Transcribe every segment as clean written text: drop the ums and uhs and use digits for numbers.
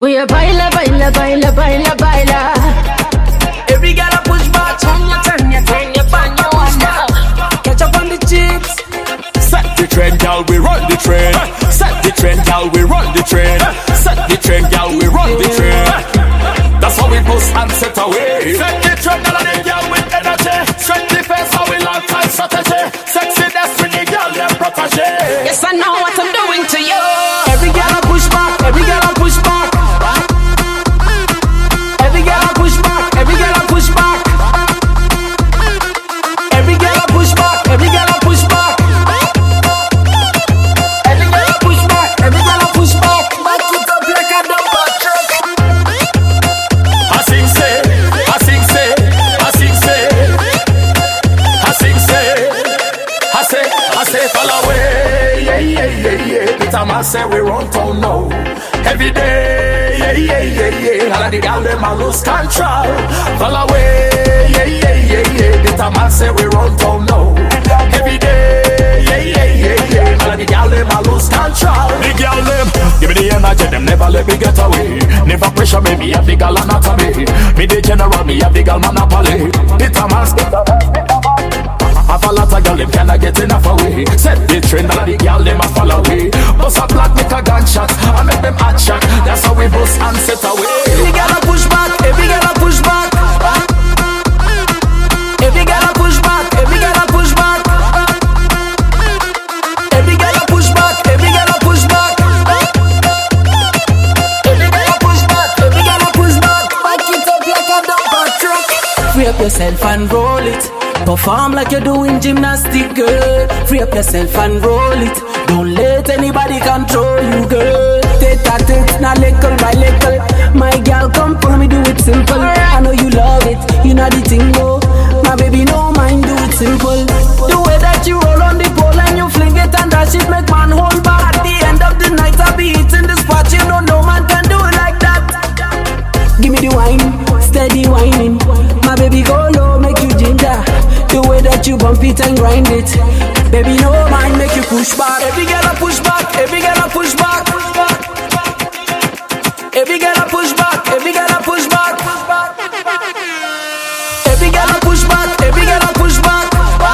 We a baila, baila, baila, baila, baila. Every girl a push back, turn your bang, you push back. Catch up on the chicks. Set the trend, girl, we run the train. Set the trend, girl, we run the train. Set the trend, girl, we run the train. That's how we bust and set away. Set the trend, girl, and the girl with energy. Straight the face, how we long time strategy. Sexy destiny, girl, them protege. Yes, I know what I'm doing to you. Every girl a push back, every girl a push back. Every girl a push back, every girl a push back. Every girl a push back, every girl a push back. Every girl a push back, every girl a push back. Back it up like a dumper truck. I sing say, I sing say, I sing say, I sing say, I say, follow away, yeah. The time I say we run town now. Every day, yeah. All of the gal them a lose control. Follow away, yeah. The time I say we run town now. Every day, yeah. All of the gal them a lose control. The gal them, give me the energy, them never let me get away. Never pressure me, me have the gal anatomy. Me the general, me have the gal monopoly. The time I say have a lot of gal them cannot get enough away. Set the trend, all of the gal them a follow away. Bust a black make a gunshot, I make them hot shot. That's how we bust and set away. Every gal a push back, every gal a push back. Every gal a push back, every gal a push back. Every gal a push back, every gal a push back. Every gal a push back, every gal a push back. Back it up like a dumper truck. Free up yourself and roll it. Perform like you're doing gymnastics, girl. Free up yourself and roll it. Don't let anybody control you, girl. Tate, now little by little. My girl, come for me, do it simple. I know you love it, you know the thing, no. My baby, no mind, do it simple. The way that you roll on the pole and you fling it and dash it, make man hold back. At the end of the night, I'll be hitting the spot. You know no man can do it like that. Give me the wine, steady whining. My baby, go low, make you ginger. The way that you bump it and grind it, baby, no mind, make you push back. Every girl a push back, every girl a push back. Every girl a push back, every girl a push back. Every girl a push back, every girl a push back.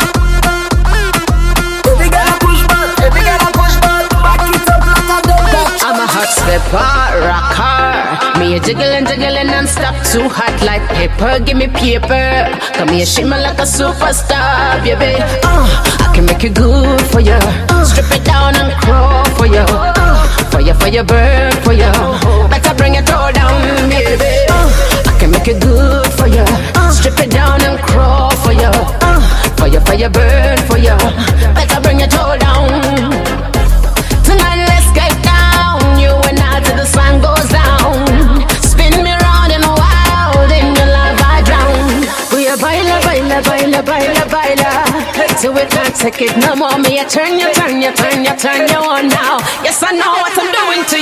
Every girl a push back, every girl a push back. Back it up like a dumper. I'm a hot stepper, rocker. Me a jiggling and stop too hot like pepper. Give me paper. Come here, shimmer like a superstar, baby. I can make it good for you. Strip it down and crawl for you. For your bird, for you. Better bring it all down, baby. I can make it good for you. Strip it down and crawl for you. For your bird, for you. Better bring it all down. Tonight let's get down. You and I till the sun goes down. Spin me round and wild in your love I drown. We are baila, baila, baila, baila, baila. Do it, can't take it no more. Me, I turn you on now. Yes, I know what I'm doing to